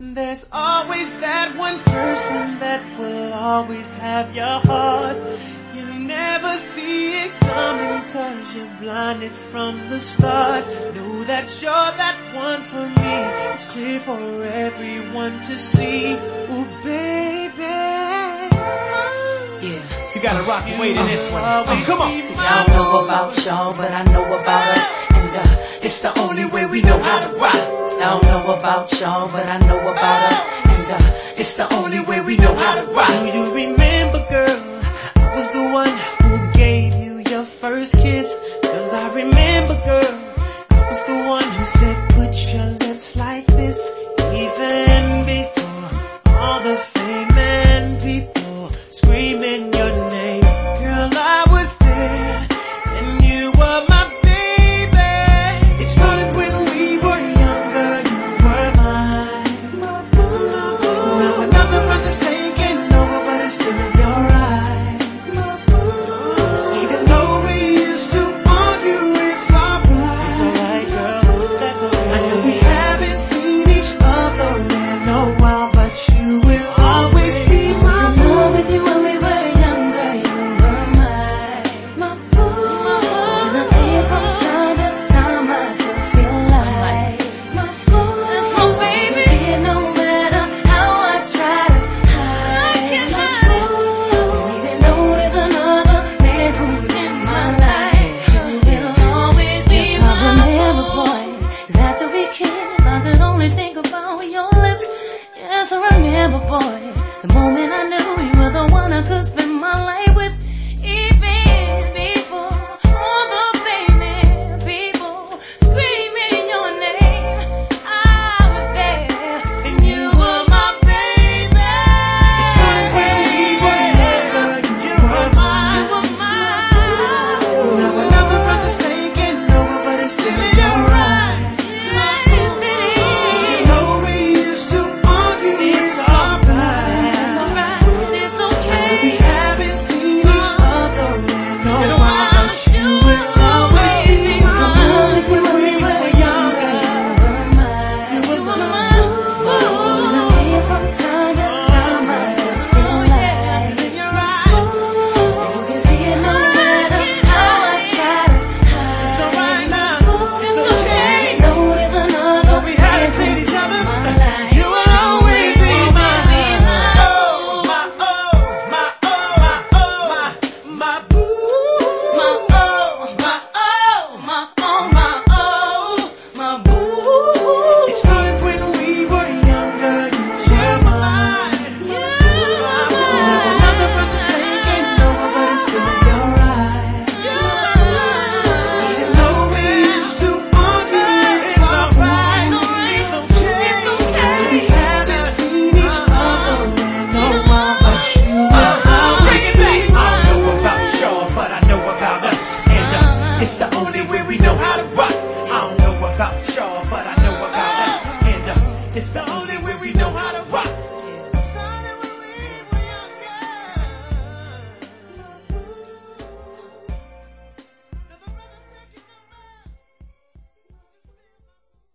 There's always that one person that will always have your heart. You never see it coming 'cause you're blinded from the start. Know that you're that one for me. It's clear for everyone to see. Ooh, baby. Yeah. You gotta rock and wait in this one. Come on. See, I don't know about y'all, but I know about us. And it's the only way we know how to rock. I don't know about y'all, but I know about us. And it's the only way we know how to rock. Do you remember, girl, I was the one who gave you your first kiss? 'Cause I remember, girl, I was the one who said put your lips like this. Even before all the fame and people screaming your name. Girl, I was there and you were my baby. It started when we were younger, you were mine. Now another brother's taking over, but it's still in your eyes. Even though we used to argue, it's alright. It's alright, girl, that's alright. I know we haven't seen each other in a while, but you will always be my boo. With you when we were younger, you were mine. My boo. And I see it from time to time, I still feel like my boo. That's my baby. I see it no matter how I try to hide. I can't hide it. And even though there's another man who's in my life, you will always be my boo. Yes, I remember, boy, 'cause after we kissed, I could only think about your lips. Yes, I remember, boy, the moment